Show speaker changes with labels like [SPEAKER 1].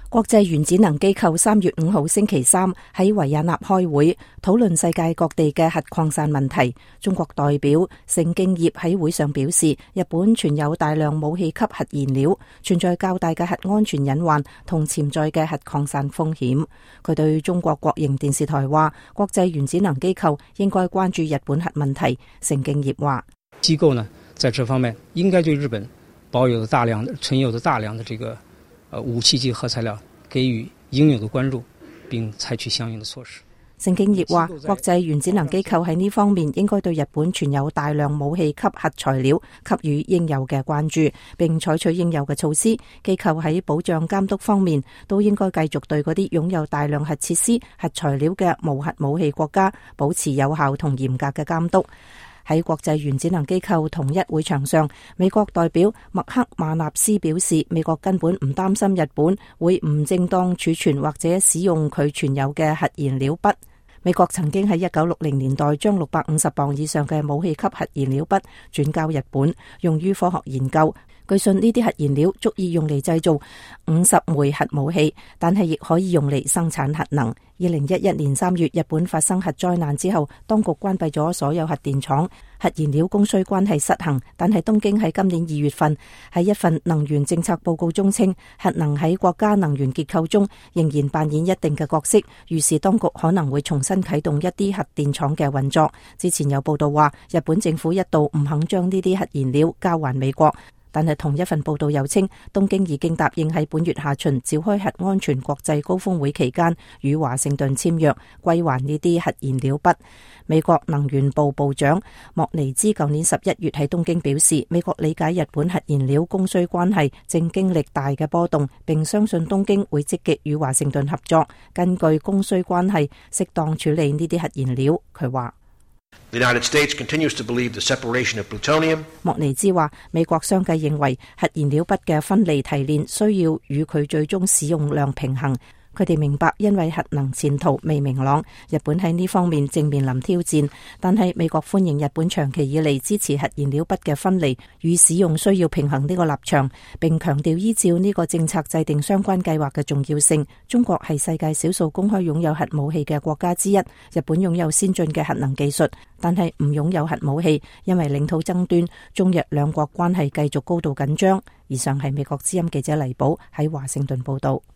[SPEAKER 1] 國際原子能機構3月5號星期三喺維也納開會，討論世界各地嘅核擴散問題。中國代表盛敬業喺會上表示，日本存有大量武器級核燃料，存在較大嘅核安全隱患同潛在嘅核擴散風險。佢對中國國營電視台話，國際原子能機構應該關注日本核問題。盛敬業話，
[SPEAKER 2] 機構呢在這方面應該對日本存有的大量的這個武器及核材料給予應有的關注，並採取相應的措施。
[SPEAKER 1] 盛敬業話，國際原子能機構喺呢方面應該對日本存有大量武器級核材料給予應有嘅關注，並採取應有嘅措施。機構喺保障監督方面，都應該繼續對嗰啲擁有大量核設施、核材料嘅無核武器國家保持有效同嚴格嘅監督。喺國際原子能機構同一會場上，美國代表麥克馬納斯表示，美國根本唔擔心日本會唔正當儲存或者使用佢存有嘅核燃料筆。美國曾經喺1960年代將650磅以上嘅武器級核燃料筆轉交日本，用於科學研究。據信呢啲核燃料足以用嚟製造50枚核武器，但係亦可以用嚟生產核能。2011年3月，日本發生核災難之後，當局關閉咗所有核電廠，核燃料供需關係失衡。但係東京喺今年2月份喺一份能源政策報告中稱，核能喺國家能源結構中仍然扮演一定嘅角色，於是當局可能會重新啟動一啲核電廠嘅運作。之前有報道話，日本政府一度唔肯將呢啲核燃料交還美國。但係同一份報道又稱，東京已經答應喺本月下旬召開核安全國際高峰會期間與華盛頓簽約歸還呢啲核燃料筆。美國能源部部長莫尼茲舊年11月喺東京表示，美國理解日本核燃料供需關係正經歷大嘅波動，並相信東京會積極與華盛頓合作，根據供需關係適當處理呢啲核燃料。佢話
[SPEAKER 3] The United States continues to believe the separation of plutonium.
[SPEAKER 1] 莫尼茲話，美國相繼認為核燃料筆嘅分離提煉需要與佢最終使用量平衡。佢哋明白，因為核能前途未明朗，日本喺呢方面正面臨挑戰。但係美國歡迎日本長期以嚟支持核燃料筆嘅分離與使用需要平衡呢個立場，並強調依照呢個政策制定相關計劃嘅重要性。中國係世界少數公開擁有核武器嘅國家之一，日本擁有先進嘅核能技術，但係唔擁有核武器，因為領土爭端，中日兩國關係繼續高度緊張。以上係美國之音記者黎寶喺華盛頓報道。